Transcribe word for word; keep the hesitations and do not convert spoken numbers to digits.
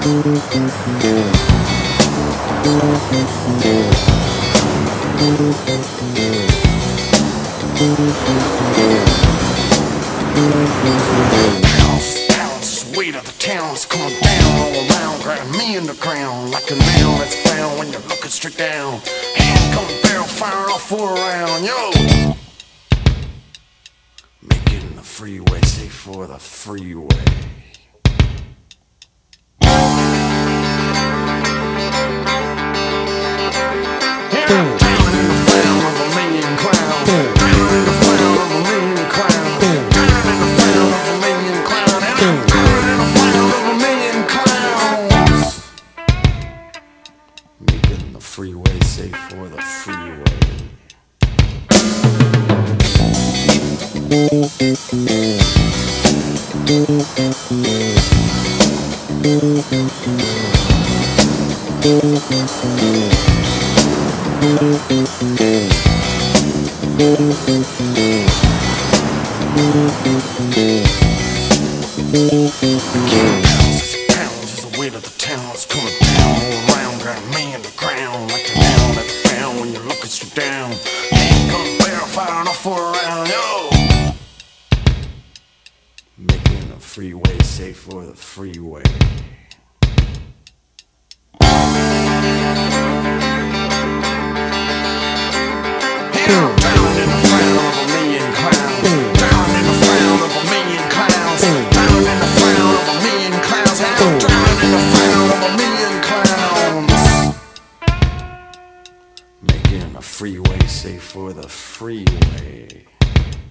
Bounce, bounce, weight of the town's coming down all around, grabbing me in the ground like a nail that's found when you're looking straight down. Hand coming barrel firing off for a round, yo. Making the freeway safe for the freeway. Yeah, down in the frown of a million clowns. Down in the frown of a million clowns. Down in the frown of a million clowns. And I'm down in the frown of a million clowns. Making the freeway safe for the freeway. Pounds, pounds is the weight of the town. It's coming down all around, grabbing me in the ground like the nail that you found when you're looking straight down. Ain't gonna barrel firing off for a round, yo. Making the freeway safe for the freeway. Yeah, down in the frown of a million clowns. Down in the frown of a million clowns. Down in the frown of a million clowns. Down in the frown of a million clowns. Making a freeway safe for the freeway.